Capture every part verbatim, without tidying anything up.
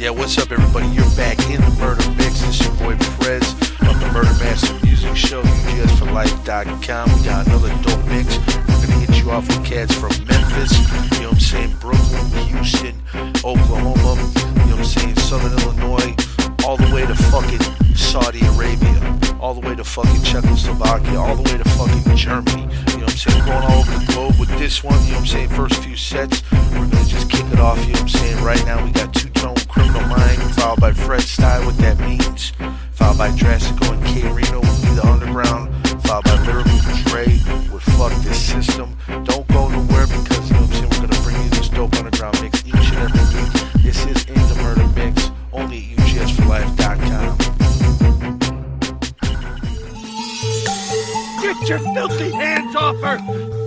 Yeah, what's up, everybody? You're back in the Murder Mix. It's your boy Prez of the Murder Master Music Show, U G S for life dot com. We got another dope mix. We're gonna hit you off with cats from Memphis, you know what I'm saying, Brooklyn, Houston, Oklahoma, you know what I'm saying, Southern Illinois, all the way to fucking Saudi Arabia, all the way to fucking Czechoslovakia, all the way to fucking Germany. You know what I'm saying? Going all over the globe with this one, you know what I'm saying? First few sets, we're gonna just kick it off, you know what I'm saying? Right now we got Two-Tone, Criminal Mind, followed by Fred Style, what that means, followed by Drastico and K Reno with Be the Underground, followed by Lyrical Dre with Fuck This System. Don't go nowhere because, you know what I'm saying, we're gonna bring you this dope underground mix each and every week. This is In the Murder Mix, only at U G S for life dot com. Get your filthy hands off her!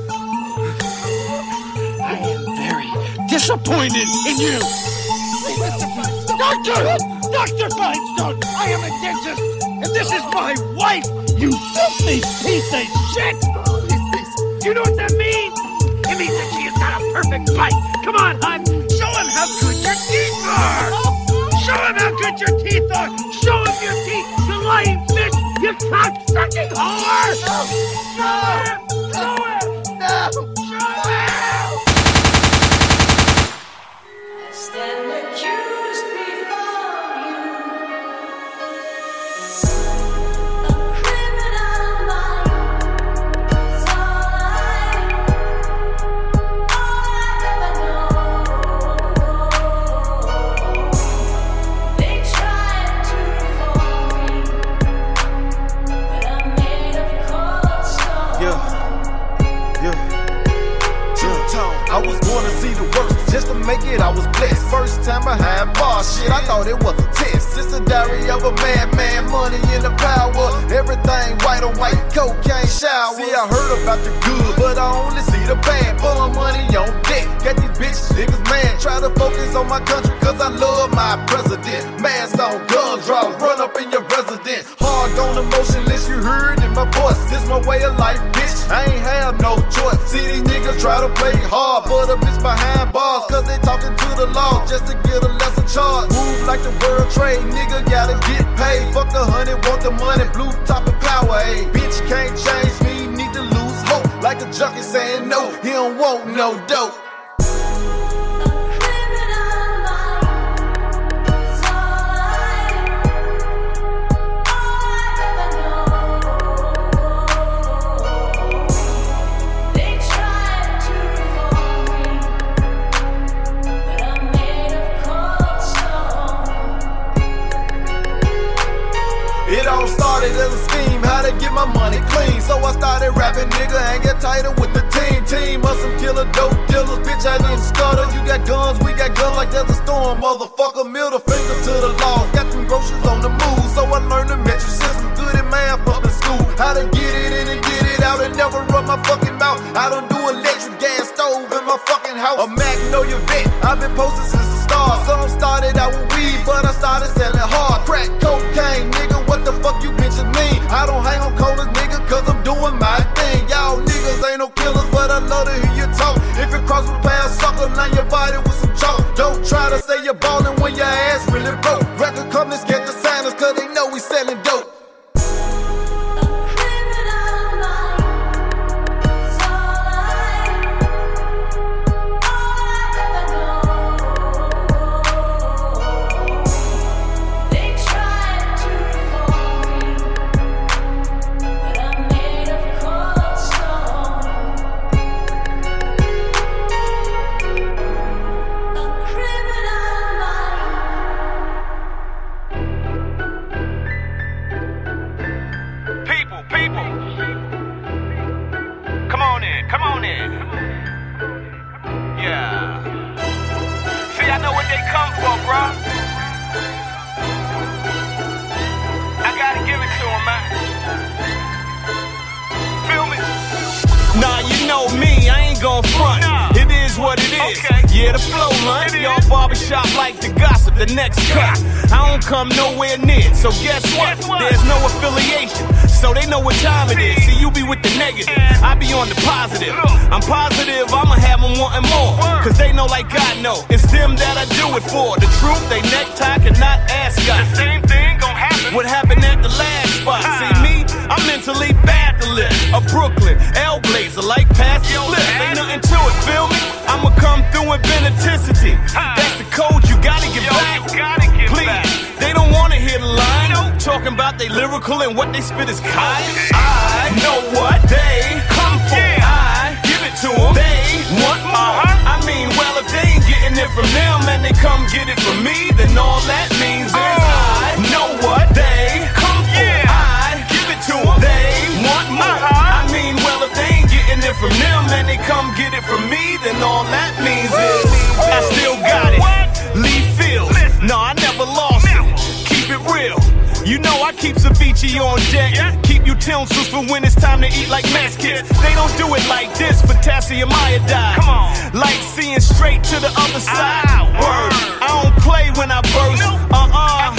I am very disappointed in you! Doctor! Doctor Feinstein! I am a dentist, and this is my wife! You filthy piece of shit! You know what that means? It means that she has got a perfect bite! Come on, hon! Show him how good your teeth are! Show him how good your teeth are! Show him your teeth, you lying fish! You cock-sucking whore! No! Show him! Show him! No! Show him! I stand accused before you. A criminal mind is all I, all I ever know. They tried to reform me, but I'm made of cold stone. Yeah, yeah, Two-Tone. I was born to see the worst, just to make it I was blessed. First time behind bars, shit, I thought it was a test. It's the diary of a madman, money in the power. Everything white on white, cocaine shower. See, I heard about the good, but I only see the bad. Fun money on deck, got these bitches, niggas mad. Try to focus on my country, cause I love my president. Mask on, gun draw, run up in your residence. Hard on emotionless, you heard in my voice. This my way of life, bitch, I ain't have no choice. See, these niggas try to play hard, but a bitch behind bars, cause they talking to the law just to get a lesser charge. Move like the world trade, nigga gotta get paid. Fuck the honey, want the money, blue top of power, ayy. Bitch can't change me, need to lose hope. Like a junkie saying no, he don't want no dope. It all started as a scheme, how to get my money clean. So I started rapping, nigga, and get tighter with the team. Team of some killer dope dealers, bitch, I didn't stutter. You got guns, we got guns like there's a storm, motherfucker. Middle finger to the law, got them groceries on the move. So I learned the metric system, good at math up in school. How to get it in and get it out and never run my fucking mouth. I don't do electric gas stove in my fucking house. A Magnolia vet, I've been posted since the start. Some started out with weed, but I started selling hard. Crack cocaine, nigga. What the fuck you bitches mean? I don't hang on corners, nigga, cause I'm doing my thing. Y'all niggas ain't no killers, but I love to hear you talk. If it cross my path, sucker, line your body with some chalk. Don't try to say you're ballin' when your ass really broke. Record companies get the signers, cause they know we selling dope. what it is. Yeah, the flow, man. Y'all barbershop like the gossip, the next cut. I don't come nowhere near, so guess what? There's no affiliation, so they know what time it is. See, you be with the negative, I be on the positive. I'm positive I'ma have them wanting more, cause they know like I know. It's them that I do it for. The truth, they necktie cannot ask us. The same thing gon' happen. What happened at the last spot? See me, I'm mentally bad to live. A Brooklyn, L-blazer, like past the slip. Ain't nothing to it, feel me? I'ma come through with beneficity. That's the code you gotta give back. Please, they don't wanna hear the line. Talking about they lyrical and what they spit is kind. I know what they come for. I give it to them. They want more. I mean, well, if they ain't getting it from them and they come get it from me, then all that means is I know what they come for. I give it to them. They want more. I mean, well, if they ain't getting it from them and they come get it from me, then all that means is I still got it. Lee Fields. No, I never lost it. Keep it real. You know I keep Ceviche on deck. Keep utensils for when it's time to eat like mess kits. They don't do it like this, potassium iodide. Like seeing straight to the other side. Word, I don't play when I burst. Uh-uh.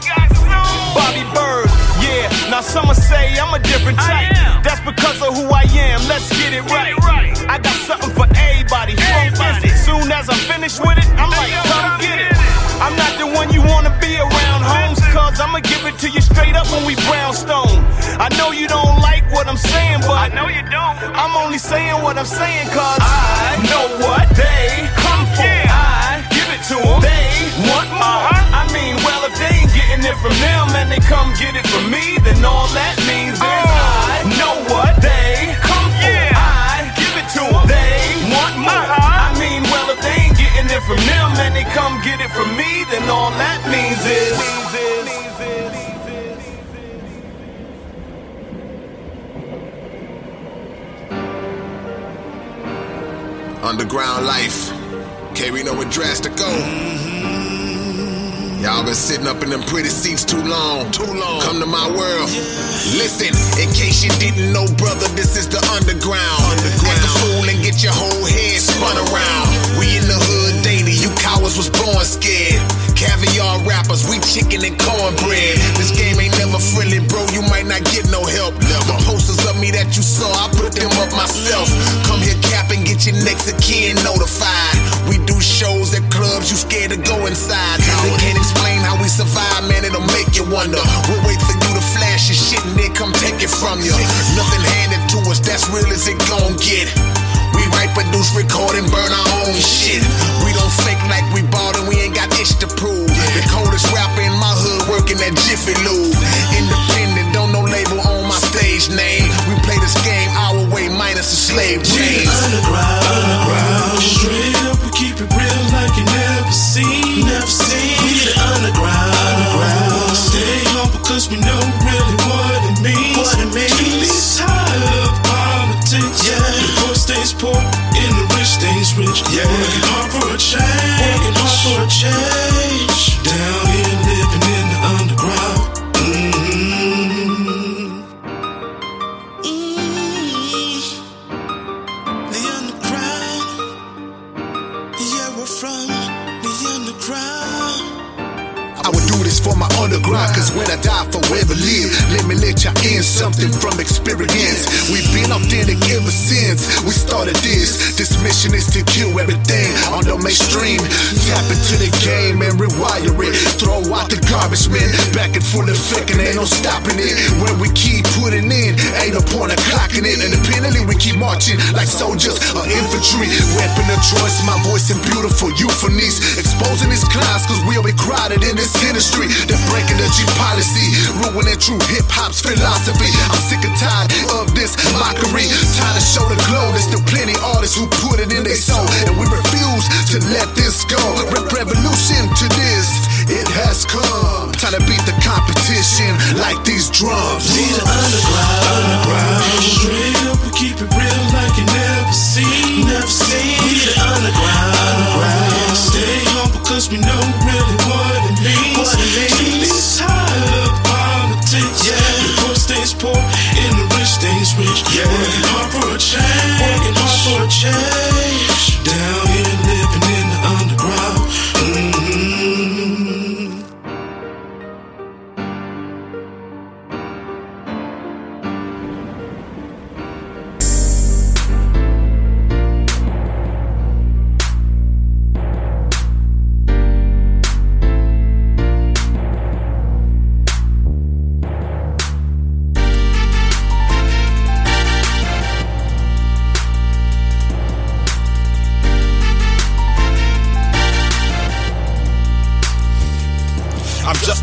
Bobby Bird, yeah. Now some say I'm a different type. That's because of who I am. Let's get it right. I got something for everybody. Soon as I'm finished with it, I'm like, come get it. I'm not the one you wanna be around, Holmes, cause I'ma give it to you straight up when we brownstone. I know you don't like what I'm saying, but I know you don't. I'm only saying what I'm saying cause I know what they come for. I give it to them. They want more. I mean, well, if they ain't getting it from them and they come get it from me, then all that means is I know what they come for. I give it to them. They want more. I mean, well, if they ain't getting it from them and they come get it from me, then all that means is Underground life. Okay, we know where dress to go. Y'all been sitting up in them pretty seats too long. Too long. Come to my world. Listen, in case you didn't know, brother, this is the underground. Underground. Act a fool and get your whole head spun around. We in the hood daily, you cowards was born scared. Caviar rappers, we chicken and cornbread. This game ain't never friendly, bro, you might not get no help. The posters of me that you saw, I put them up myself. Come here, cap, and get your next of kin notified. We do shows at clubs, you scared to go inside. They can't explain how we survive, man, it'll make you wonder. We'll wait for you to flash your shit and then come take it from you. Nothing handed to us, that's real as it gon' get. We write, produce, record, and burn our own shit. We don't fake like we bought and we ain't got ish to prove. The coldest rapper in my hood working at Jiffy Lube. Independent, don't no label on my stage name. We play this game our way, minus the slave chains. Underground, underground, straight up, we keep it real like you never seen, never seen. We the underground, underground, stay humble cause we know really what it means. What it means. Keep tired of politics, yeah. The poor stays poor, and the rich stays rich. Yeah. Working hard for a change, working hard for a change. Down here living in the underground. Mm-hmm. Mm-hmm. The underground. Yeah, we're from the underground. I would do this for my underground, cause when I die forever live. Let me let y'all in something from experience. We've been authentic ever since we started this. This mission is to kill everything on the mainstream. Tap into the game and rewire it. Throw out the garbage, man. Back in full effect and ain't no stopping it. When we keep putting in, ain't no point of clocking it. Independently we keep marching like soldiers or infantry. Weapon of choice, my voice and beautiful euphonies. Exposing these clowns cause we'll be crowded in this industry. They're breaking the G policy, ruining true hip-hop's philosophy. I'm sick and tired of this mockery. Time to show the glow. There's still plenty artists who put it in their soul, and we refuse to let this go. Rep revolution to this, it has come. Time to beat the competition like these drums. We the underground, underground, straight up, we keep it real like you never seen, never seen. We the underground, underground, stay humble cause we know really what it means. What it means. Keep tired of politics, yeah. The poor stays poor and the rich stays rich. Yeah. Working hard for a change, working hard for a change. Down here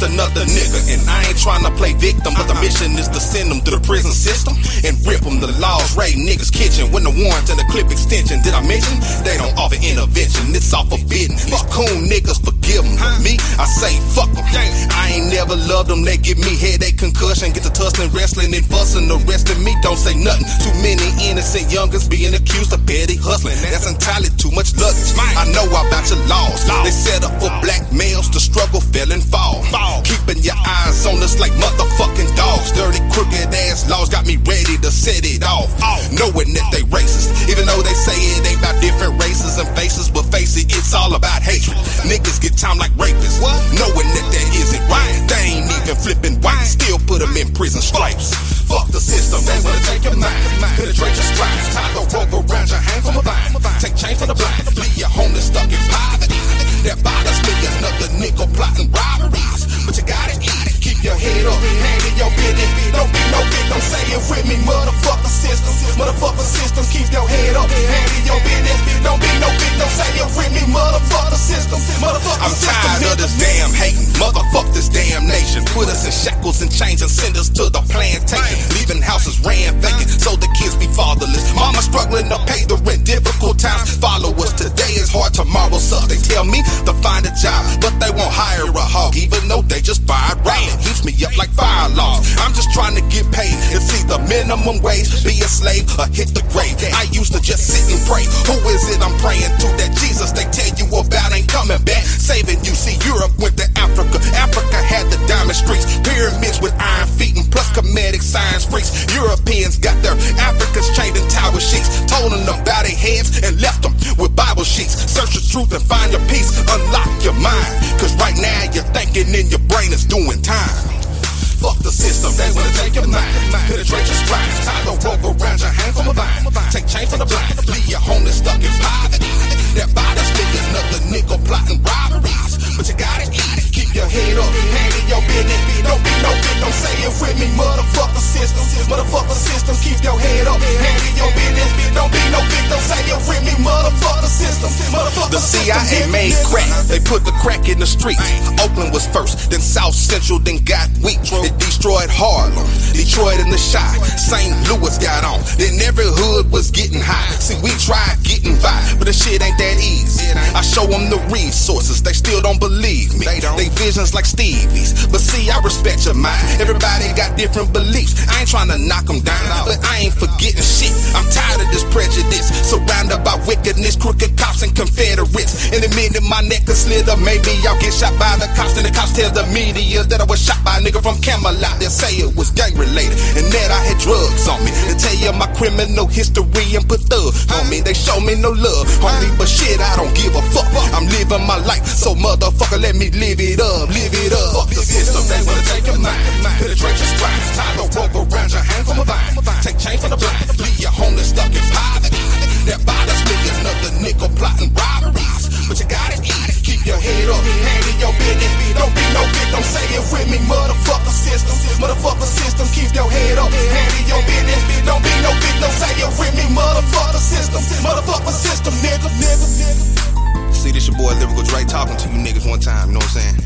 just another nigga. And I ain't trying to play victim, but the mission is to send them to the prison system and rip them. The laws raid niggas' kitchen when the warrant and the clip extension. Did I mention? They don't offer intervention, it's all forbidden. These coon niggas forgive them. Me, I say fuck them. I ain't never loved them, they give me headache, concussion. Get to tussling, wrestling, and fussing. Arresting me, don't say nothing. Too many innocent youngers being accused of petty hustling. That's entirely too much luggage. I know about your laws. They set up for black males to struggle, fail, and fall. Keeping your eyes on us like motherfucking dogs. Dirty, crooked ass laws got me ready to set it off. Knowing that they racist, even though they say it ain't about different races and faces, but face it, it's all about hatred. Niggas get time like rapists, knowing that that isn't right. They ain't even flipping white, still put them in prison stripes. Fuck the system, they wanna take your mind, penetrate your spine, tie the rope around your hand from a vine, take change from the blind, leave your homeless stuck in poverty. That bothers me, another nickel plotting robberies, but you gotta eat it. Keep your head up, hand in your business. Don't be no victim, say it with me, motherfucker system. Motherfucker system, keep your head up, hand in your business. Don't be no victim, say it with me, motherfucker system. Motherfucker I'm system, tired of this damn hating, motherfuck this damn nation. Put us in shackles and chains and send us to the plantation. Leaving houses ran vacant so the kids be fatherless. Mama struggling to pay the rent, difficult times follow us. Today is hard, tomorrow sucks. They tell me to find a job, but they won't hire a hog, even though they just fired Ryan. Keeps me up like fire alarms. I'm just trying to get paid. It's either minimum wage, be a slave, or hit the grave. I used to just sit and pray. Who is it I'm praying to? That Jesus they tell you about ain't coming back. Saving you. See, Europe went to Africa. Africa had the diamond streets, pyramids with iron feet, and plus comedic science freaks. Europeans got their Africans chained in tower sheets, told them about their heads and left them with Bible sheets. Search the truth and find your peace. Unlock your mind, cause right now you're thinking and your brain is doing time. Fuck the system, they wanna take your mind, penetrate your spine, tie the rope around your hand from a vine, take change from the blind, leave your homeless stuck in poverty. That bothers me, another nickel plotting robberies, but you gotta eat it. Keep your head up, hand in your business. Don't be no victim, say it with me, motherfucker system. Motherfucker system, keep your head up, hand in your business. Don't be no victim, say it with me, motherfucker system. Motherfucker the C I A made crack, they put the crack in the streets. Oakland was first, then South Central, then got weak. It destroyed Harlem, Detroit and the Chi. Saint Louis got on, then every hood was getting high. See, we tried getting by, but the shit ain't that easy. I show them the resources, they still don't believe me. They visions like Stevie's, but see, I respect your mind. Everybody got different beliefs. I ain't trying to knock them down, but I ain't forgetting shit. I'm tired of this prejudice, surrounded by wickedness, crooked cops and Confederates. In a minute, my neck could slither. Maybe I'll get shot by the cops, and the cops tell the media that I was shot by a nigga from Camelot. They say it was gang related, and that I had drugs on me. They tell you my criminal history and put thugs on me. They show me no love, homie, but shit, I don't give a fuck. I'm living my life, so motherfucker, let me live it up, live it up. Fuck the system, they wanna take your mind, penetrate your spine, tie the rope around your hand from a vine, take change from the blind, leave your homeless stuck in poverty. That bothers me, another nickel plotting robberies, but you gotta eat it. Keep your head up, hand in your business. Don't be no victim, say it with me, motherfucker system. Motherfucker system, keep your head up, hand in your business. Don't be no victim, say it with me, motherfucker system. Motherfucker system, nigga, nigga, nigga. See, this your boy Lyrical Dre talking to you niggas one time, you know what I'm saying?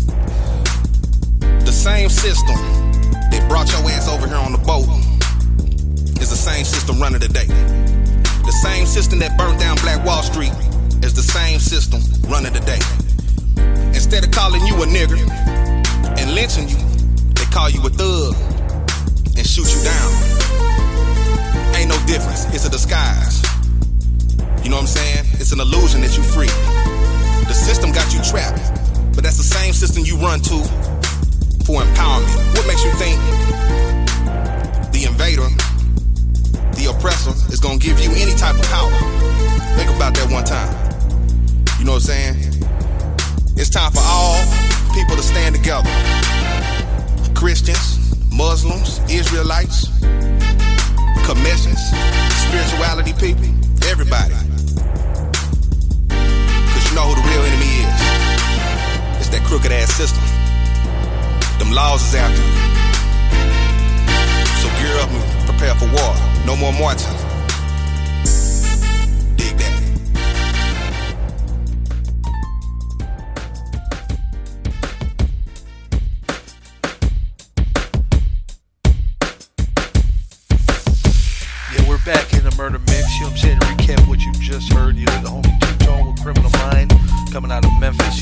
The same system that brought your ass over here on the boat is the same system running today. The same system that burnt down Black Wall Street is the same system running today. Instead of calling you a nigger and lynching you, they call you a thug and shoot you down. Ain't no difference, it's a disguise. You know what I'm saying? It's an illusion that you free. The system got you trapped, but that's the same system you run to for empowerment. What makes you think the invader, the oppressor, is gonna give you any type of power? Think about that one time. You know what I'm saying? It's time for all people to stand together. Christians, Muslims, Israelites, commissions, spirituality people, everybody. Cause you know who the real enemy is. It's that crooked ass system. Them laws is after you. So gear up and prepare for war. No more Martins. Dig that.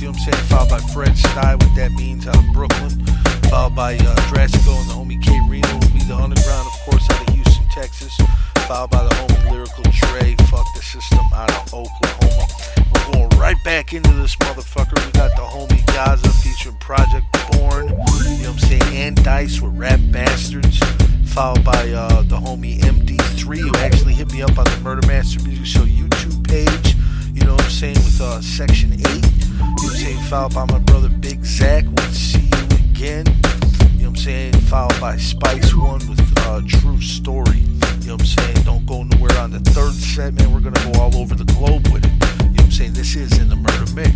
you know what I'm saying? Followed by Fred Stye, what that means, out of Brooklyn. Followed by uh, Drastico and the homie K Reno, with me, the Underground, of course, out of Houston, Texas. Followed by the homie Lyrical Dre, Fuck the System, out of Oklahoma. We're going right back into this motherfucker. We got the homie Gaza featuring Project Born, you know what I'm saying, and Dice with Rap Bastards. Followed by uh, the homie M D three, who actually hit me up on the Murder Master Music Show YouTube page, you know what I'm saying, with uh, Section eight. You know what I'm saying? Followed by my brother Big Zach with See You Again. You know what I'm saying? Followed by Spice One with uh, True Story. You know what I'm saying? Don't go nowhere on the third set, man. We're going to go all over the globe with it. You know what I'm saying? This is In the Murder Mix.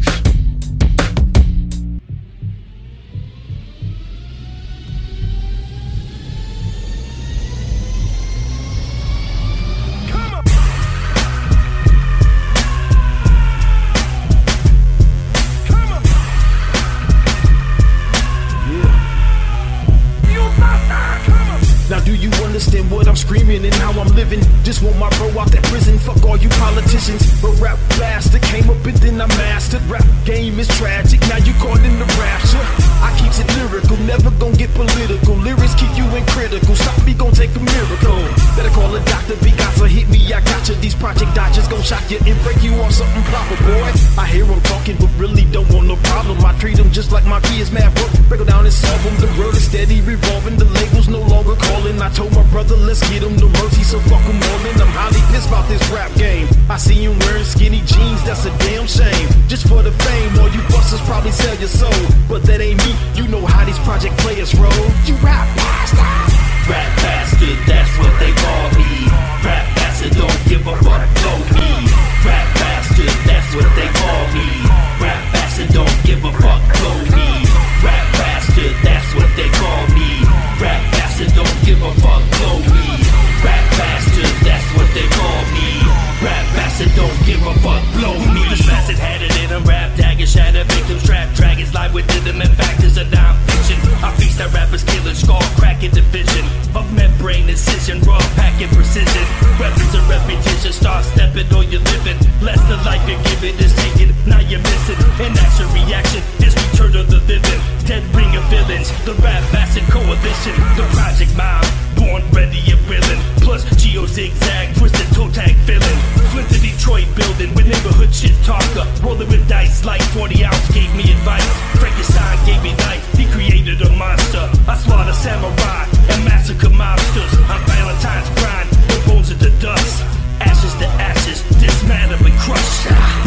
Now do you understand what I'm screaming and how I'm living? Just want my bro out that prison, fuck all you politicians. But rap bastard came up and then I mastered. Rap game is tragic, now you caught in the rapture. I keeps it lyrical, never gon' get political. Lyrics keep you in critical, stop me gon' take a miracle. Better call a doctor, Picasso hit me, I gotcha. These project dodgers gon' shock you and break you off something proper, boy. I hear them talking but really don't want no problem. I treat them just like my kids, math work, break them down and solve them. The world is steady revolving, the labels no longer calling. I told my brother, let's get him no mercy, so fuck him all in. I'm highly pissed about this rap game. I see him wearing skinny jeans, that's a damn shame. Just for the fame, all you busters probably sell your soul. But that ain't me, you know how these project players roll. You rap bastard! Rap bastard, that's what they call me. Rap bastard, don't give a fuck, blow me. Rap bastard, that's what they call me. Rap bastard, don't give a fuck, blow me. Rap bastard, that's what they call me. Rap bastard, don't give a fuck, blow me. Rap bastard, that's what they call me. Rap bastard, don't give a fuck, blow me. This bastard had it in him, rap daggers, shatter victims, trap dragons, lie within them, and factors of down fiction. I feast that rappers killing, skull cracking division of membrane incision, raw packing precision. Weapons of repetition, start stepping or you're living. Less the life you're giving is taken, now you're missing. In action, reaction, this return of the living. Dead ring of villains, the rap bastard coalition. The project mob, born ready and willing. Plus Geo zigzag, twisted toe tag filling. Flint to Detroit building with neighborhood shit talker. Rolling with dice like forty ounce gave me advice. Frankenstein gave me life, he created a monster. I slaughter samurai and massacre mobsters. On Valentine's grind, the bones of the dust. Ashes to ashes, dismantle and crush.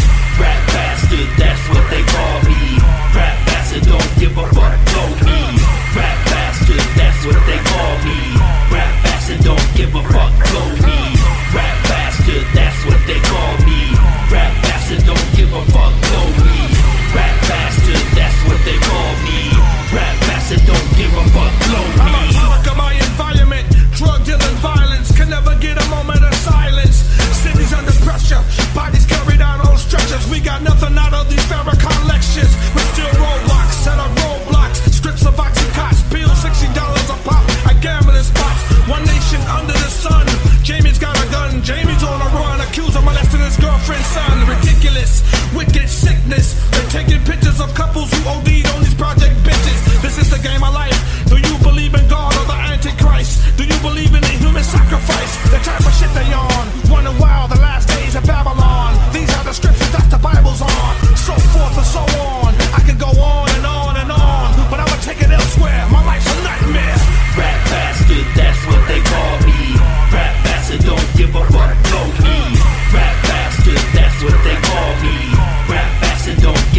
Rap bastard, that's what they call me. Rap bastard, don't give a fuck, blow me. Rap bastard, that's what they call me. Rap bastard, don't give a fuck, blow me. Rap bastard, that's what they call me. Rap bastard, don't give a fuck, blow me. Rap bastard, that's what they call me. Rap bastard, don't give a fuck, blow me. I'm a product of my environment. Drug dealing violence can never get a moment of silence. Cities under pressure, bodies carried out on stretchers. We got nothing out of these Farrakhan lectures. But still roadblocks, set up roadblocks. Strips of oxycots, bills sixty dollars a pop at gambling spots. One nation under the sun. Jamie's got a gun, Jamie's on a run. Accused of molesting his girlfriend's son. Ridiculous, wicked sickness. They're taking pictures of couples who O D'd on these project bitches. This is the game of life. Do you believe in God or the Antichrist? Do you believe in the human sacrifice? The type of shit they on. Running wild, the last days of Babylon. These are the scriptures that the Bible's on. So forth and so on. I can go on and on and on, but I'ma take it elsewhere. My life's a nightmare. Rap bastard, that's what they call me. Rap bastard, don't give a fuck, blow me. Rap bastard, that's what they call me. Rap bastard, don't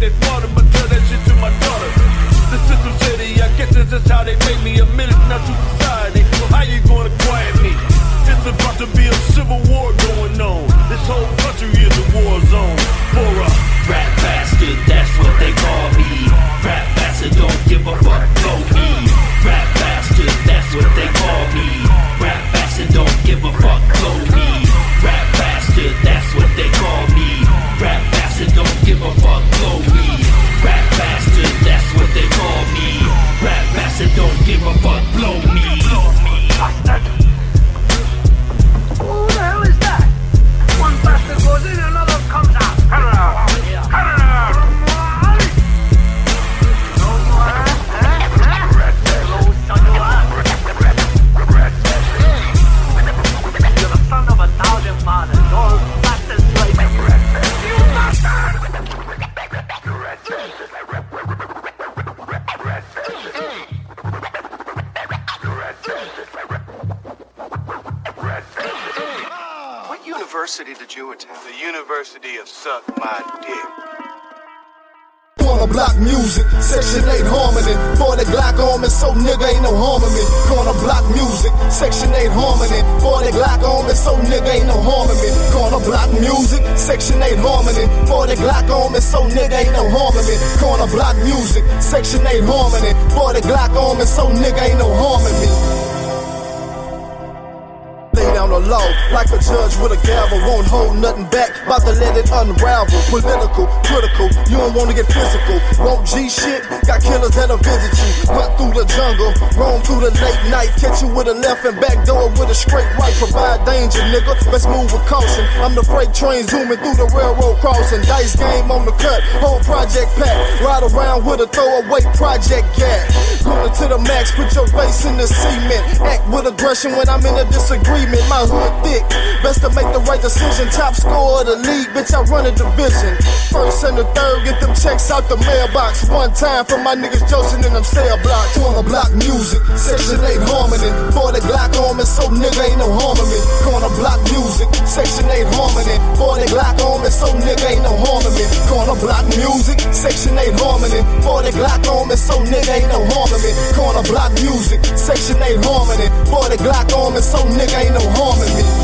they wanted, but tell that shit to my daughter. The system city, I guess this is how they make me a menace now to society. So how you gonna quiet me? It's about to be a civil war going on. This whole country is a war zone. For a rap bastard, that's what they call me. Rap bastard, don't give a fuck, blow me. Rap bastard, that's what they call me. Rap bastard, don't give a fuck, blow me. Rap bastard, that's what they call me. Rap bastard, don't give a fuck, blow me. Rap bastard, that's what they call me. Rap bastard, don't give a fuck, blow me. Bastard! Who the hell is that? One bastard goes in, another comes out. Hello! Hello! No more, eh? Hello, son of a... You're the son of a thousand fathers. All bastards like me. You bastard! What university did you attend? The University of Suck My Dick. Corner block music, section eight harmony. For the Glock on me, so nigga ain't no harm in me. Corner block music, section eight harmony. For the Glock on me, so nigga ain't no harm in me. Corner block music, section eight harmony. For the Glock on me, so nigga ain't no harm in me. Corner block music, section eight harmony. For the Glock on me, so nigga ain't no harm in me. Lay down the law like a judge with a gavel. Won't hold nothing back, about to let it unravel. Political, critical, you don't wanna get physical. Won't G shit, got killers that'll visit you. Run through the jungle, roam through the late night. Catch you with a left and back door with a straight right. Provide danger, nigga, let's move with caution. I'm the freight train zooming through the railroad crossing. Dice game on the cut, whole project pack. Ride around with a throwaway project gag. Going to the max, put your face in the cement. Act with aggression when I'm in a disagreement. My hood thick, best to make the right decision. Top scorer of the league, bitch, I run a division. First and the third, get them checks out the mailbox. One time for my niggas Joseph in them cell blocks. Corner block music, section eight harmony. For the Glock on me, so nigga ain't no harm in me. Corner block music, section eight harmony. For the Glock on me, so nigga ain't no harm in me. Corner block music, section eight harmony. For the Glock on me, so nigga ain't no harm in me. Corner block music, section eight harmony. For the Glock on me, so nigga ain't no harm in me.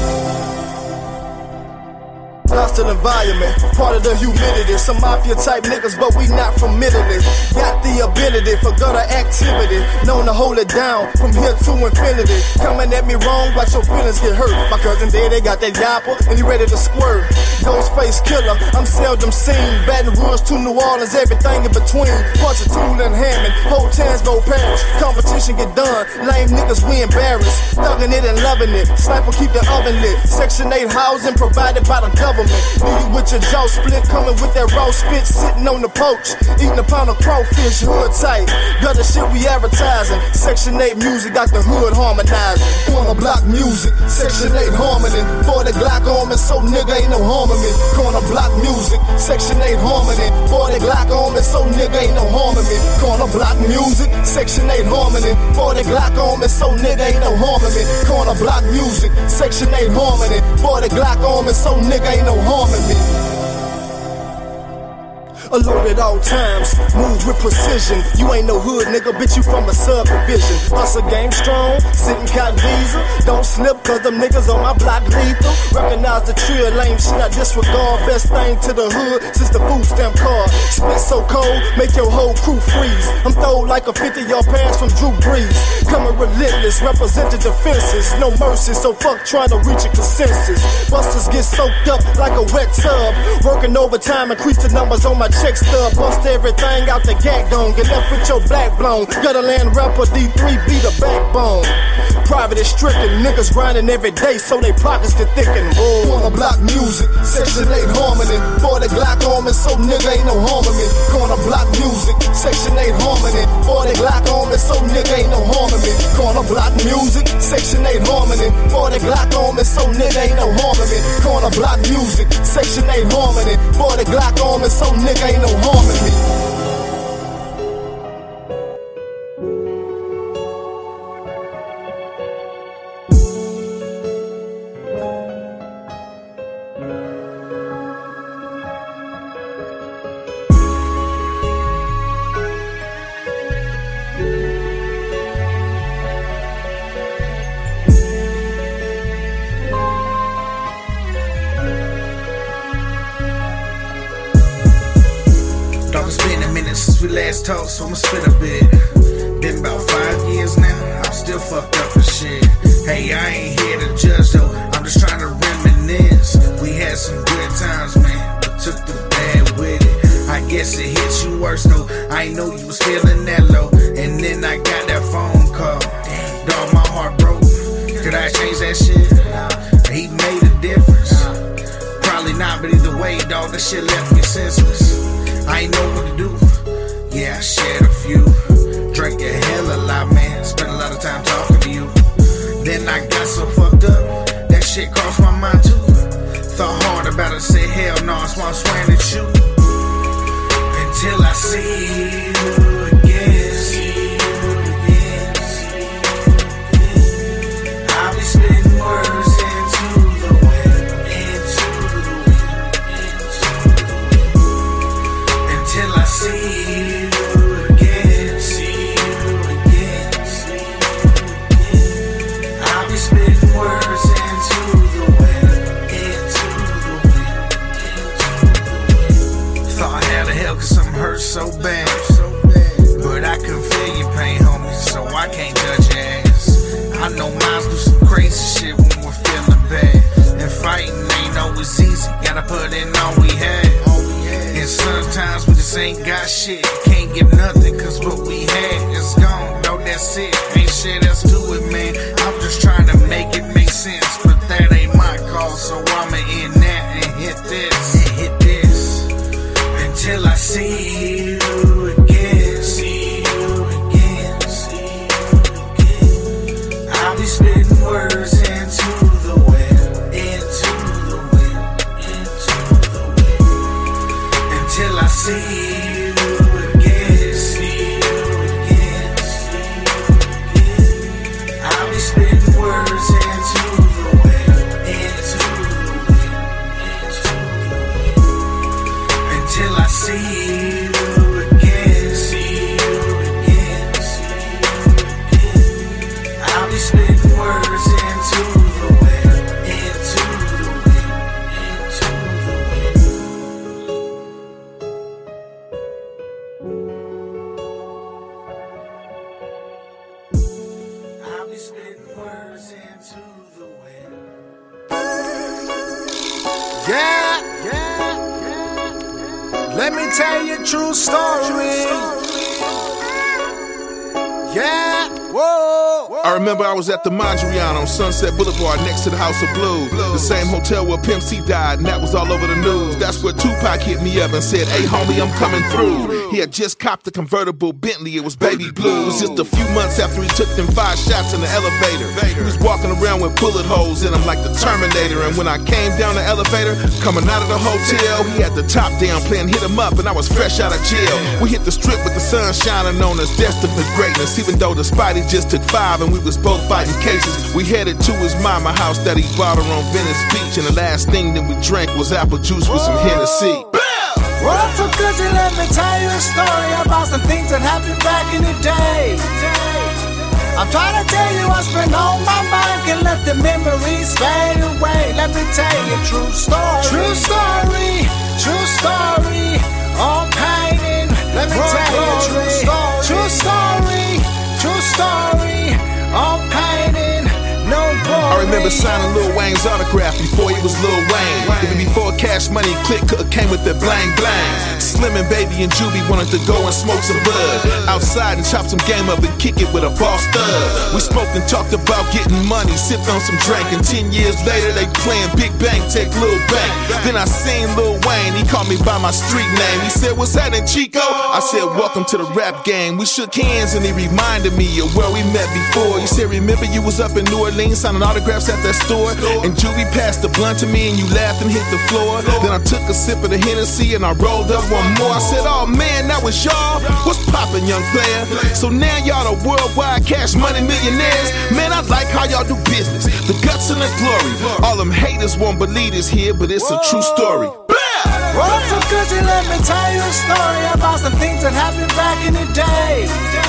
Hostile environment, part of the humidity. Some mafia type niggas, but we not from Italy. Got the ability for gutter activity, known to hold it down from here to infinity. Coming at me wrong, watch your feelings get hurt. My cousin there, they got that yapper, and he ready to squirt. Ghostface killer, I'm seldom seen. Baton Rouge to New Orleans, everything in between. Punch a tool and Hammond, whole tens go parish. Competition get done, lame niggas we embarrassed. Thugging it and loving it, sniper keep the oven lit. Section eight housing provided by the government. Leave you with your jaw split, coming with that raw spit, sitting on the porch, eating a pound of crawfish, hood tight. Got the shit we advertising. Section eight music got the hood harmonizing. Corner block music, section eight harmony. For the Glock on me, so nigga ain't no harm in me. Corner block music, section eight harmony. For the Glock on me, so nigga ain't no harm in me. Corner block music, section eight harmony. For the Glock on me, so nigga ain't no harm in me. Corner block music, section eight harmony. For the Glock on me, so nigga ain't no harm in me. Alert at all times, move with precision. You ain't no hood nigga, bitch, you from a subdivision. Hustle game strong, sitting cotton visa. Don't slip, cause them niggas on my block lethal. Recognize the trio, lame shit, I disregard. Best thing to the hood, since the food stamp card. Spit so cold, make your whole crew freeze. I'm throwed like a fifty-yard pass from Drew Brees. Coming relentless, represent the defenses. No mercy, so fuck trying to reach a consensus. Busters get soaked up like a wet tub. Working overtime, increase the numbers on my check stub. Bust everything out the gag dome. Get left with your black blown. Gutter land rapper D three be the backbone. Private is stricken. Niggas grinding every day so they pockets get thicken. Corner block music, section eight harmony. For the Glock on me, so nigga ain't no harm in me. Corner block music, section eight harmony. For the Glock on me, so nigga ain't no harm in me. Corner block music, section eight harmony. For the Glock on me, so nigga ain't no harm in me. Corner block music, section eight harmony. For the Glock on me, so nigga ain't no harm in me. a minute since we last talked, so I'ma spit a bit. Been about five years now, I'm still fucked up for shit. Hey, I ain't here to judge though, I'm just trying to reminisce. We had some good times, man, but took the bad with it. I guess it hits you worse though, I ain't know you was feeling that low. And then I got that phone call, dog, my heart broke. Could I change that shit? He made a difference. Probably not, but either way, dog, that shit left me senseless. I ain't know what to do. Yeah, I shared a few. Drank a hell of a lot, man. Spent a lot of time talking to you. Then I got so fucked up, that shit crossed my mind too. Thought hard about it, said hell no, that's why I'm swearing at you. Until I see you again. See you again. I'll be spitting words into the wind, into the wind, into the wind. Until I see you again, see you again, see you again. I'll be spitting words into the wind, into the wind, into the wind. Thought I had a hell cause something hurt so bad, but I couldn't feel your pain, homie, so I can't judge your ass. I know minds do some crazy shit when we're feeling bad, and fighting ain't always easy, gotta put in all we had. And sometimes we just ain't got shit, can't give nothing cause what we had is gone, no that's it, ain't shit else to it, man. I'm just trying to make it make sense, but that ain't my call, so I'ma end that and hit this, and hit this. Until I see you again, see you again, see you again. I'll be spitting words into the wind, into the wind, into the wind. Until I see you again, see you again, see you again. I'll be spitting words into the wind, into the wind, into the wind. Until I see you again, see you again, see you again. I'll be spitting words into the wind, into the wind, into the wind. I'll be spitting words into the wind. Yeah, yeah, yeah. Let me tell you a true story. Yeah, whoa. I remember I was at the Mondrian on Sunset Boulevard next to the House of Blues. The same hotel where Pimp C died, and that was all over the news. That's where Tupac hit me up and said, hey homie, I'm coming through. He had just copped a convertible Bentley, it was baby blue. It was just a few months after he took them five shots in the elevator. He was walking around with bullet holes in him like the Terminator. And when I came down the elevator, coming out of the hotel, he had the top down playing Hit 'Em Up, and I was fresh out of jail. We hit the strip with the sun shining on us, destined for greatness. Even though the Spidey just took five and we was both fighting cases, we headed to his mama house that he bought her on Venice Beach. And the last thing that we drank was apple juice with some Hennessy. Well, I'm so good to let me tell you a story about some things that happened back in the day. I'm trying to tell you what's been on my mind, can let the memories fade away. Let me tell you a true story. True story, true story, all painting. Let me tell you a true story. True story, true story, all painting. No glory. I remember signing Lil Wayne's autograph before he was Lil Wayne. Even before Cash Money Click came with the blang blang. Slim and Baby and Juby wanted to go and smoke some bud outside and chop some game up and kick it with a boss thug. We smoked and talked about getting money, sipped on some drink, and ten years later they playing Big Bang, take Lil Bank. Then I seen Lil Wayne, he called me by my street name. He said, what's happening, Chico? I said, welcome to the rap game. We shook hands and he reminded me of where we met before. He said, remember you was up in New Orleans signing autographs at that store? And Juby passed the blunt to me and you laughed and hit the floor. Then I took a sip of the Hennessy and I rolled up one more. I said, oh man, that was y'all. What's poppin', young player? So now y'all the worldwide Cash Money millionaires. Man, I like how y'all do business, the guts and the glory. All them haters won't believe this here, but it's a true story. Well, I'm so good to let me tell you a story about some things that happened back in the day.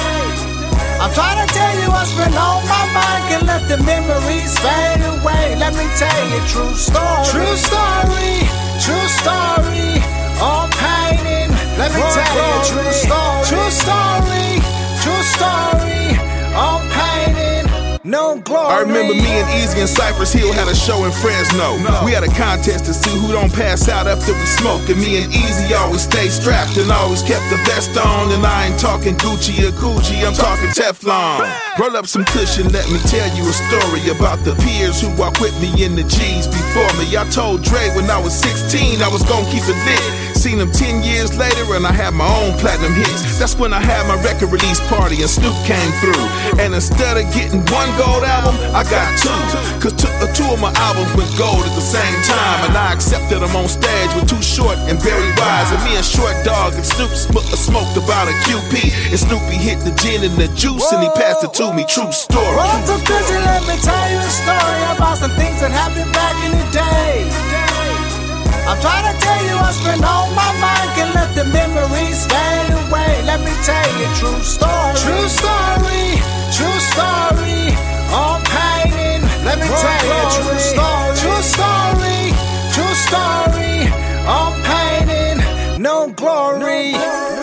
I'm trying to tell you what's been on my mind, can let the memories fade away. Let me tell you a true story. True story, true story, all painting. Let me tell you a true story. True story. True story. I'm painting. No glory. I remember me and Easy and Cypress Hill had a show in Fresno. No. We had a contest to see who don't pass out after we smoke. And me and Easy always stayed strapped and always kept the vest on. And I ain't talking Gucci or Gucci, I'm talking Teflon. Roll up some cushion, let me tell you a story about the peers who walked with me in the G's before me. I told Dre when I was sixteen I was gonna keep it lit. Seen him ten years later and I had my own platinum hits. That's when I had my record release party and Snoop came through. And instead of getting one gold album, I got two. Cause two, uh, two of my albums went gold at the same time. And I accepted them on stage with Too Short and Barry Wise. And me and Short Dog and Snoop sm- uh, smoked about a Q P. And Snoopy hit the gin and the juice and he passed it to me. True story. Well, too busy, let me tell you a story about some things that happened back in the day. I'm trying to tell you I spent all my mind, can let the memories fade away. Let me tell you a true story. True story, true story. I'm painting. Let me tell you a true story. True story, true story. I'm painting. No glory.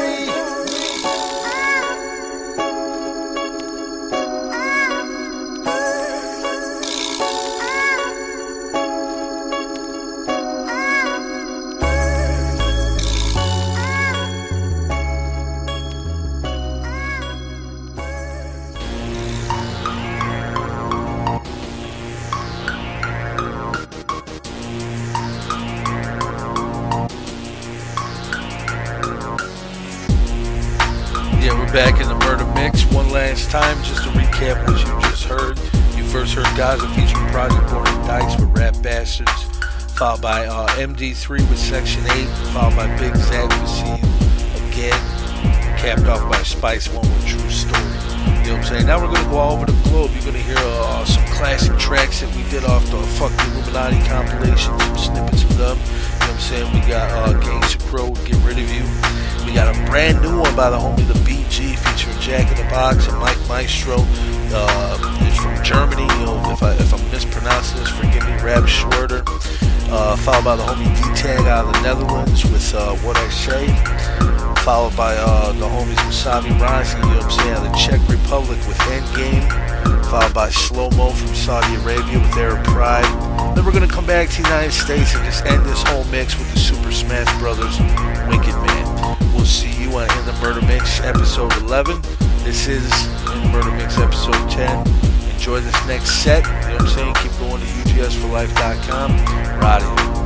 Back in the Murder Mix one last time, just to recap what you just heard. You first heard Gaza featuring Project Born and Dykes with Rap Bastards, followed by uh, M D three with Section eight, followed by Big Zach with See You Again, capped off by Spice One with True Story. You know what I'm saying? Now we're going to go all over the globe. You're going to hear uh, some classic tracks that we did off the Fuck the Illuminati compilation, some snippets of them. You know what I'm saying? We got uh, Gangsta Crow, Get Rid of You. We got a brand new one by the homie The B G featuring Jack in the Box and Mike Maestro. Uh, it's from Germany. You know, if I if I'm mispronouncing this, forgive me. Rab Schwerter. Uh, followed by the homie D-Tag out of the Netherlands with uh, What I Say. Followed by uh, the homies Wasabi Razi, you know what I'm saying, out of the Czech Republic with Endgame. Followed by Slow Mo from Saudi Arabia with Arab Pride. Then we're gonna come back to the United States and just end this whole mix with the Super Smash Brothers Wicked Man. We'll see you on In the Murder Mix episode eleven. This is In the Murder Mix episode ten. Enjoy this next set. You know what I'm saying? Keep going to U G S for life dot com. We're out of here.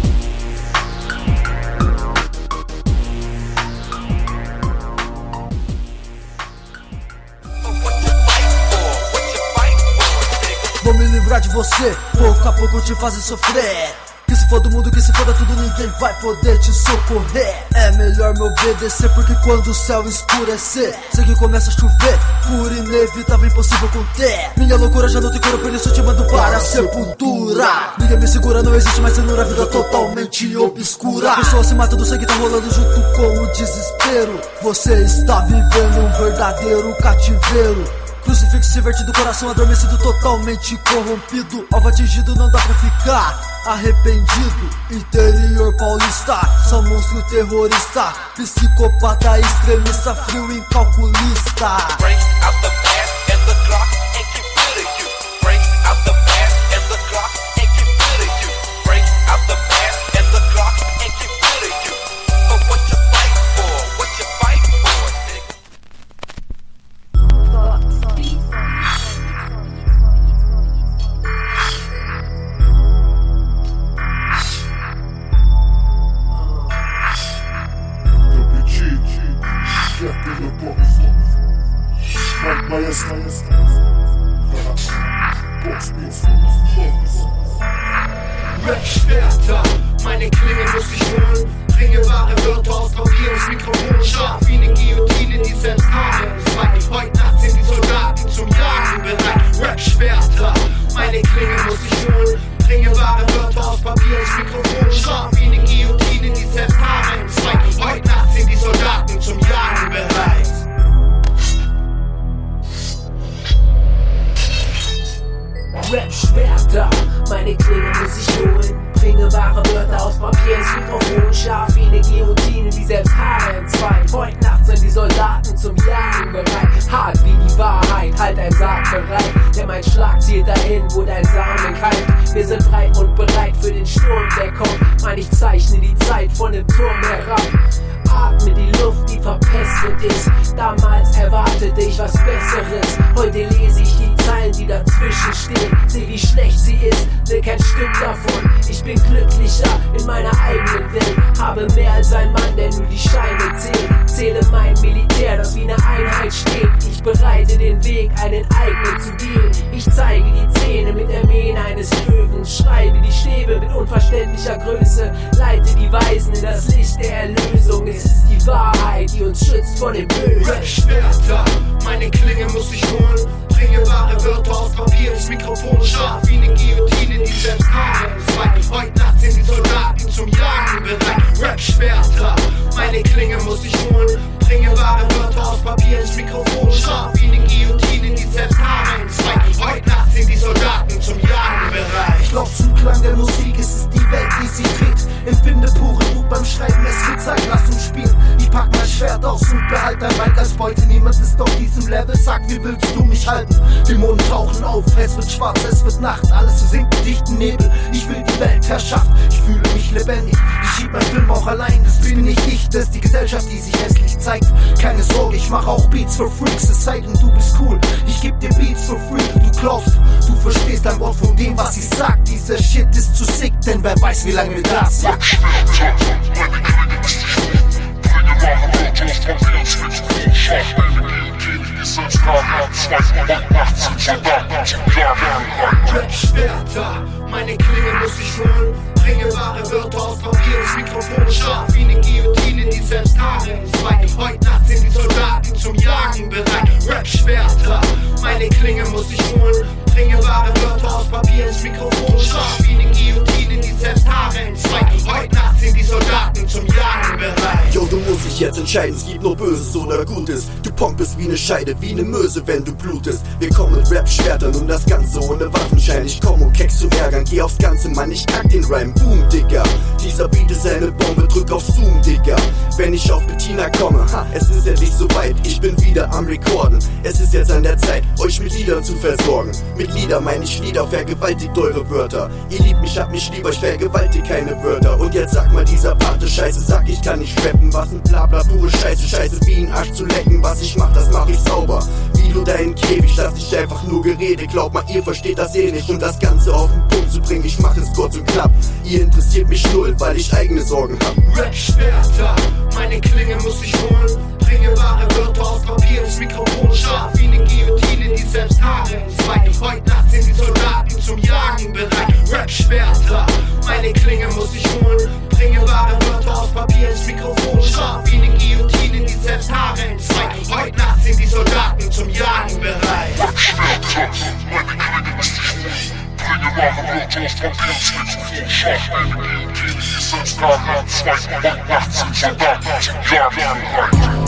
Vou me livrar de você, pouco a pouco te fazer sofrer. Que se for do mundo, que se for da tudo, ninguém vai poder te socorrer. É melhor me obedecer, porque quando o céu escurecer, sei que começa a chover, fúria inevitável, impossível conter. Minha loucura já não tem cura, por isso te mando para a sepultura. Ninguém me segura, não existe mais cenoura, a vida totalmente obscura. A pessoa se mata do sangue, tá rolando junto com o desespero. Você está vivendo um verdadeiro cativeiro. Crucifixo invertido, coração adormecido, totalmente corrompido. Alvo atingido, não dá pra ficar arrependido. Interior paulista, só monstro terrorista, psicopata extremista, frio incalculista. Break out the past and the clock and get rid of you. Break out the past and the clock and get rid of you. Break out the past and the clock and get rid of you. For what you fight for, what you fight for, nigga. Rap-Schwerter, meine Klinge muss ich holen. Bringe wahre Wörter aus Papier ins Mikrofon. Scharf wie eine Guillotine, die selbst Haare entzweit. Heute Nacht sind die Soldaten zum Jagen bereit. Rap-Schwerter, meine Klinge muss ich holen. Bringe wahre Wörter aus Papier ins Mikrofon. Scharf wie eine Guillotine, die selbst Haare entzweit. Heute Nacht sind die Soldaten zum Jagen bereit. Rap-Schwerter, meine Klinge muss ich holen. Bringe wahre Wörter aus Papier ins Mikrofon. Scharf wie eine Guillotine, die selbst Haare entzweit. Soldaten zum Jagen bereit. Hart wie die Wahrheit, halt dein Sarg bereit. Denn mein Schlag zielt dahin, wo dein Samen keimt. Wir sind breit und bereit für den Sturm, der kommt. Mann, ich zeichne die Zeit von dem Turm herab. Atme die Luft, die verpestet ist. Damals erwartete ich was Besseres. Heute lese ich die Zeilen, die dazwischen stehen. Seh, wie schlecht sie ist, will kein Stück davon. Ich bin glücklicher in meiner eigenen Welt. Habe mehr als ein Mann, der nur die Scheine zählt. Zähle mein Militär, das wie eine Einheit steht. Ich bereite den Weg, einen eigenen zu dealen. Ich zeige die Zähne mit der Mähne eines Löwen. Schreibe die Stäbe mit unverständlicher Größe. Leite die Weisen in das Licht der Erlösung. Es ist die Wahrheit, die uns schützt vor dem Bösen. Rap-Schwerter, meine Klinge muss ich holen. Bringe wahre Wörter aus Papier ins Mikrofon. Scharf wie eine Guillotine, die selbst Haare entzweit. Heute Nacht sind die Soldaten zum Jagen bereit. Rap-Schwerter, meine Klinge muss ich holen. Bringe wahre Wörter aus Papier ins Mikrofon. Scharf wie eine Guillotine, die selbst Haare entzweit. Heute Nacht sind die Soldaten zum Jagen bereit. Ich lauf zum Klang der Musik, es ist die Welt, die sie trägt. Empfinde pure Wut beim Schreiben, es wird Zeit, lass uns spielen. Ich pack mein Schwert aus und behalt dein Mic als Beute. Niemand ist auf diesem Level, sag, wie willst du mich halten? Dämonen tauchen auf, es wird schwarz, es wird Nacht. Alles zu sinken, dichten Nebel, ich will die Weltherrschaft. Ich fühle mich lebendig, ich schieb mein Film auch allein. Das bin nicht ich, das ist die Gesellschaft, die sich hässlich zeigt. Keine Sorge, ich mach auch Beats für Freaks, es sei denn, du bist cool. Ich geb dir Beats for free, du klaust, du verstehst ein Wort von dem, was ich sag. Dieser Shit ist zu sick, denn wer weiß, wie lange wir da sind. Rap-Schwerter, meine Klinge muss ich holen. Bringe wahre Wörter aus Papier ins Mikrofon. Scharf wie eine Guillotine, die selbst Haare entzweit. Heute Nacht sind die Soldaten zum Jagen bereit. Rap-Schwerter, meine Klinge muss ich holen. Bringe wahre Wörter aus Papier ins Mikrofon. Scharf wie eine Guillotine, die selbst Haare entzweit. Heute Nacht sind die Soldaten zum Jagen bereit. Yo, du musst dich jetzt entscheiden, es gibt nur Böses oder Gutes. Du pompest wie eine Scheide, wie eine Möse, wenn du blutest. Wir kommen mit Rap-Schwertern und das Ganze ohne Waffenschein. Ich komm, um Keks zu ärgern, geh aufs Ganze, Mann, ich kack den Rhyme. Boom, Digga, dieser Beat ist eine Bombe, drück auf Zoom, Digga. Wenn ich auf Bettina komme, ha, es ist endlich soweit. Ich bin wieder am Recorden, es ist jetzt an der Zeit, euch mit Liedern zu versorgen. Mit Lieder meine ich Lieder, vergewaltigt eure Wörter. Ihr liebt mich, habt mich lieber, ich vergewaltigt keine Wörter. Und jetzt sag mal, dieser Part ist scheiße, sag ich kann nicht rappen. Was ein Blabla, pure Scheiße, Scheiße wie ein Arsch zu lecken. Was ich mach, das mach ich sauber. Wie du deinen Käfig, das ist einfach nur Gerede. Glaub mal, ihr versteht das eh nicht. Um das Ganze auf den Punkt zu bringen, ich mach es kurz und knapp. Ihr interessiert mich null, weil ich eigene Sorgen hab. Rap-Schwerter, meine Klinge muss ich holen. Bringe wahre Wörter aus Papier ins Mikrofon. Scharf wie eine Guillotine, die selbst Haare entzweit. Heute Nacht sind die Soldaten zum Jagen bereit. Rap-Schwerter, meine Klinge muss ich holen. Bringe wahre Wörter aus Papier ins Mikrofon. Scharf wie eine Guillotine, die selbst Haare entzweit. Heute Nacht sind die Soldaten zum Jagen bereit. Rap-Schwerter, meine Klinge muss ich holen. Bringe wahre Wörter aus Papier ins Mikrofon. Scharf wie eine Guillotine, die selbst Haare entzweit. Heute Nacht sind Soldaten zum Jagen bereit.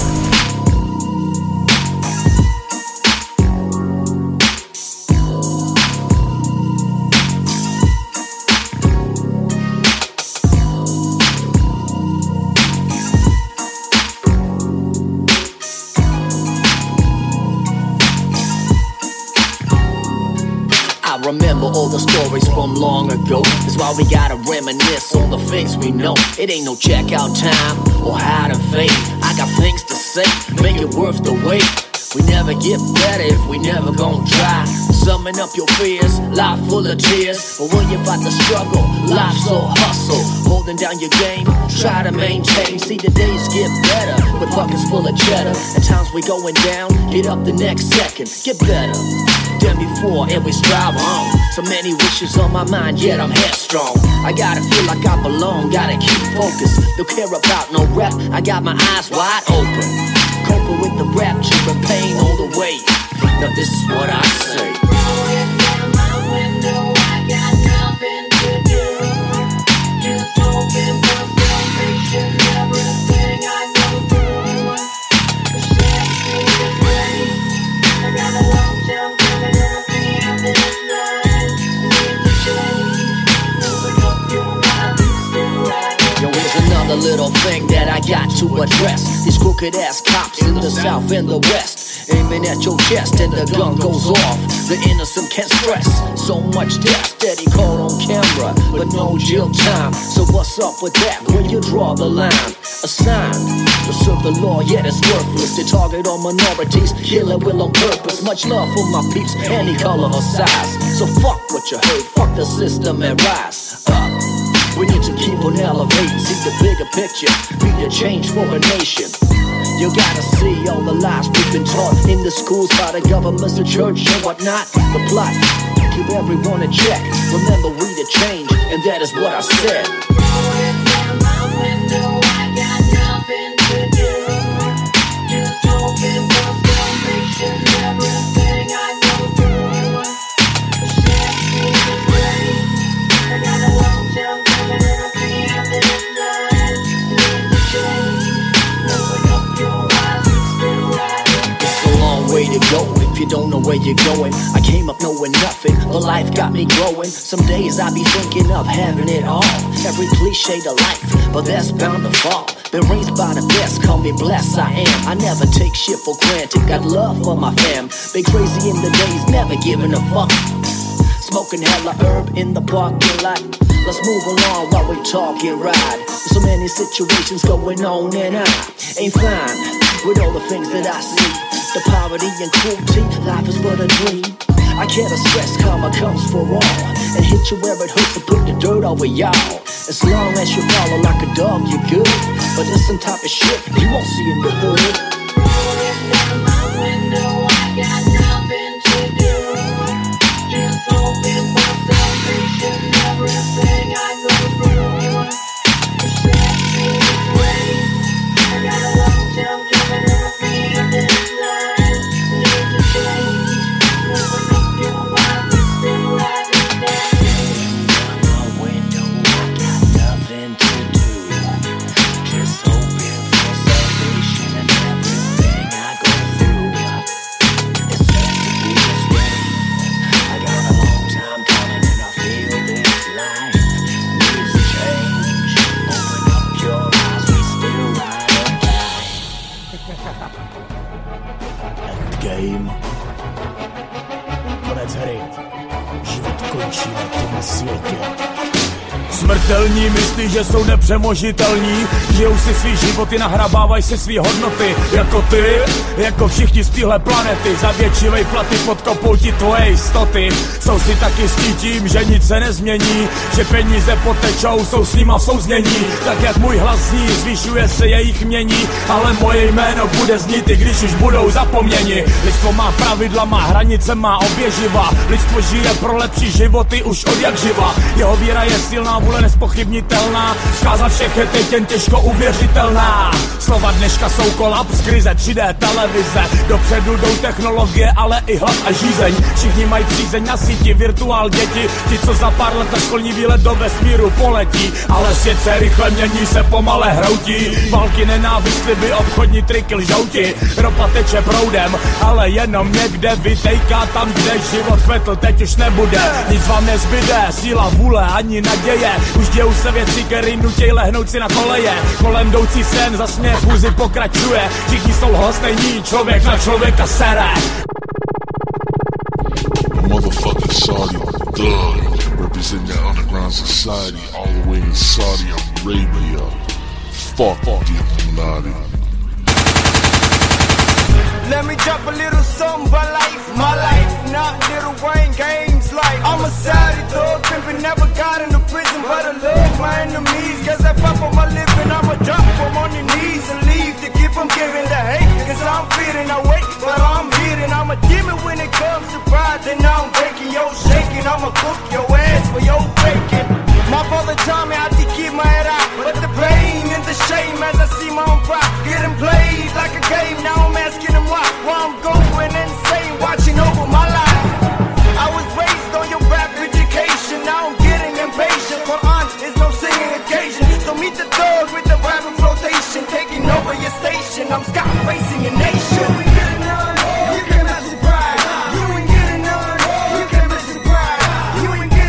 Remember all the stories from long ago. That's why we gotta reminisce on the things we know. It ain't no checkout time or how to fade. I got things to say, make it worth the wait. We never get better if we never gon' try. Summing up your fears, life full of tears. But when you fight the struggle, life's so hustle. Holding down your game, try to maintain. See the days get better, with buckets full of cheddar. At times we going down, get up the next second. Get better than before and we strive on. So many wishes on my mind, yet I'm headstrong. I gotta feel like I belong, gotta keep focused. Don't care about no rap, I got my eyes wide open. Coping with the rapture and pain all the way. Now this is what I say. Rolling down my window, I got nothing to do. Just hoping for salvation, everything I go through. The sexy is ready. I got a long time coming up here this night. Need to change. Open up your mind, still right. Yo, here's another little thing that I got to address. These crooked ass cops in the the south and the west, aiming at your chest and the gun goes off. The innocent can't stress, so much death, steady caught on camera, but no jail time. So what's up with that when you draw the line? A sign to serve the law, yet it's worthless. They target all minorities, kill it will on purpose. Much love for my peeps, any color or size. So fuck what you heard, fuck the system and rise up. We need to keep on elevating, see the bigger picture, be the change for a nation. You gotta see all the lies we've been taught in the schools by the governments, the church and whatnot. The plot, keep everyone in check. Remember we the change, and that is what I said. Go if you don't know where you're going. I came up knowing nothing, but life got me growing. Some days I be thinking of having it all, every cliche to life, but that's bound to fall. Been raised by the best, call me blessed I am. I never take shit for granted, got love for my fam. Been crazy in the days, never giving a fuck. Smoking hella herb in the parking lot. Let's move along while we talk and ride. There's so many situations going on and I ain't fine with all the things that I see. The poverty and cruelty, life is but a dream. I can't stress, karma comes for all, and hit you where it hurts to put the dirt over y'all. As long as you follow like a dog, you're good. But there's some type of shit you won't see in the hood. Down my window, I got nothing to do. Just hoping for salvation, everything I go through. Set me free. I got a long time coming and I feel this life needs to change. Open up your mind and still right it down. My window, I got nothing to do. Just hoping for salvation and everything I go through. It's set to be this way. I got a long time coming and I feel this life needs to change. Open up your eyes, we still ride or die. Endgame. Konec hry. Život končí na tomhle světě. Smrtelní myslí, že jsou nepřemožitelní, žijou si svý životy, nahrabávají si svý hodnoty. Jako ty, jako všichni z téhle planety, zavětšivej platy, podkopou ti tvoje jistoty. Jsou si taky jistí tím, že nic se nezmění, že peníze potečou, jsou s nima v souznění. Tak jak můj hlas zní, zvýšuje se jejich mění, ale moje jméno bude znít, i když už budou zapomněni. Lidstvo má pravidla, má hranice, má oběživa. Lidstvo žije pro lepší životy už od jak živa. Jeho víra je silná, vůle nespochybnitelná, zkázat všech je teď jen těžko uvěřitelná. Slova dneška jsou kolaps, krize, tři dé televize, dopředu jdou technologie, ale i hlad a žízeň. Všichni mají přízeň na síti, virtuál děti, ti, co za pár let na školní výlet do vesmíru poletí. Ale svět se rychle mění, se pomale hroutí, války, nenávist, by obchodní triky lžouti. Ropa teče proudem, ale jenom někde vytejká, tam, kde život kvetl, teď už nebude. Nic vám nezbyde, síla, vůle, ani naděje. Už dějou se věci, který nutěj lehnout si na koleje. Kolem jdoucí sen, zasměje fúzi pokračuje. Všichni jsou lhostejní, člověk na člověka sere. Motherfucking Saudi thug, represent that underground society all the way in Saudi Arabia. Fuck the Illuminati. Let me drop a little something by life, my life, not little Wayne games like I'm a Saudi thug, pimpin', never got into prison, but I love my enemies, cause I fuck for my living, I'ma drop them on your knees and leave to keep them giving the hate, cause I'm feeding, I wait, but I'm hitting, I'm a demon when it comes to pride, then I'm breaking your shaking, I'ma cook your ass for your bacon. My father taught me how to keep my head out, but the pain and the shame as I see my own pride getting played like a game. Now I'm asking him why, why I'm going insane, watching over my life. I was raised on your rap education, now I'm getting impatient. Quran is no singing occasion, so meet the thug with the rapping flotation, taking over your station. I'm Scott facing your nation. You ain't getting none, you can't mess with pride. You ain't getting none, you can't mess with pride. You ain't getting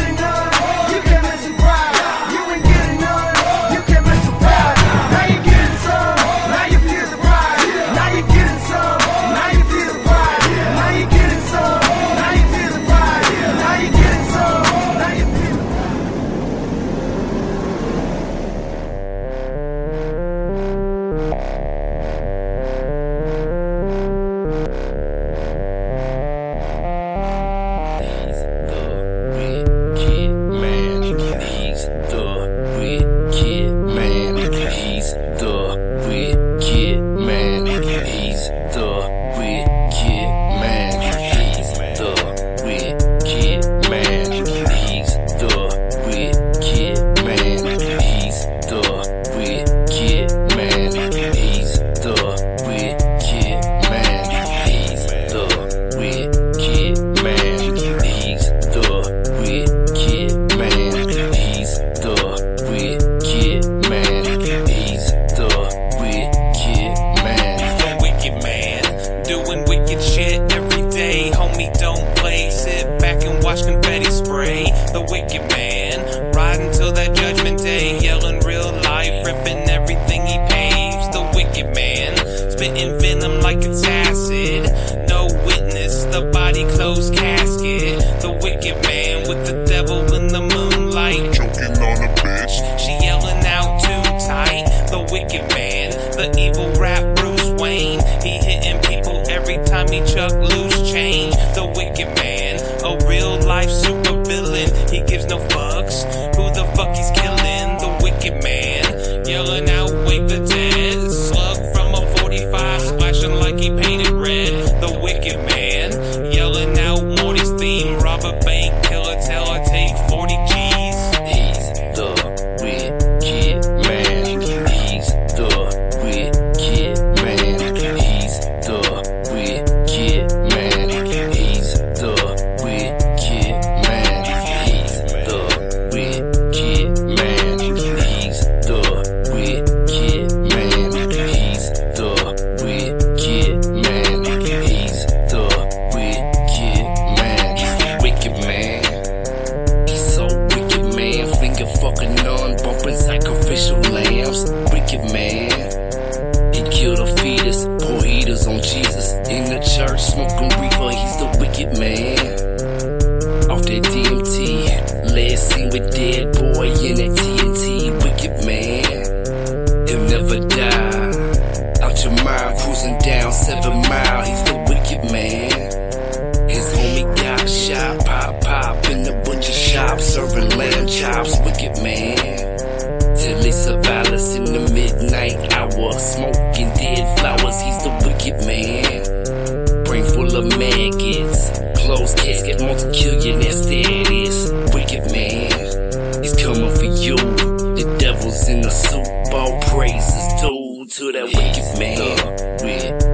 doing wicked shit every day. Homie, don't play. Sit back and watch confetti spray. The wicked man, riding till that judgment day. Yelling real life, ripping everything he paves. The wicked man, spitting venom like it's acid. No witness, the body closed casket. The wicked man with the devil in the moonlight. Choking on a bitch. She yelling out too tight. The wicked man, the evil rap Bruce Wayne. He hitting people every time he chuck loose change. The wicked man, a real life super villain. He gives no fucks who the fuck he's killing. The wicked man, yelling out wake the dead. Slug from a forty-five splashing like he painted red. The wicked man, yelling out Morty's theme. Rob a bank, kill a teller, take forty G's. He's the wicked man. He's the wicked man. He's the wicked man. He's the wicked man. He's the wicked man. He's the wicked man. He's the wicked man. He's the wicked man. He's the wicked man. He's so wicked, man. Finger fucking on, bumping sacrificial lambs. Wicked man. He killed a fetus, pour heaters on Jesus. In the church, smoking reefer, he's the wicked man. Off that D M T, last seen with dead boy in that T N T. Wicked man, he'll never die. Out your mind, cruising down seven mile, he's the wicked man. His homie got shot, pop pop in the butcher shop, serving lamb chops. Wicked man, till they survive us in the midnight hour, smoking dead flowers. He's the wicked man. Brain full of maggots, closed casket, multi-killionaires. There it is, wicked man. He's coming for you. The devil's in the soup, all praises due to that wicked man.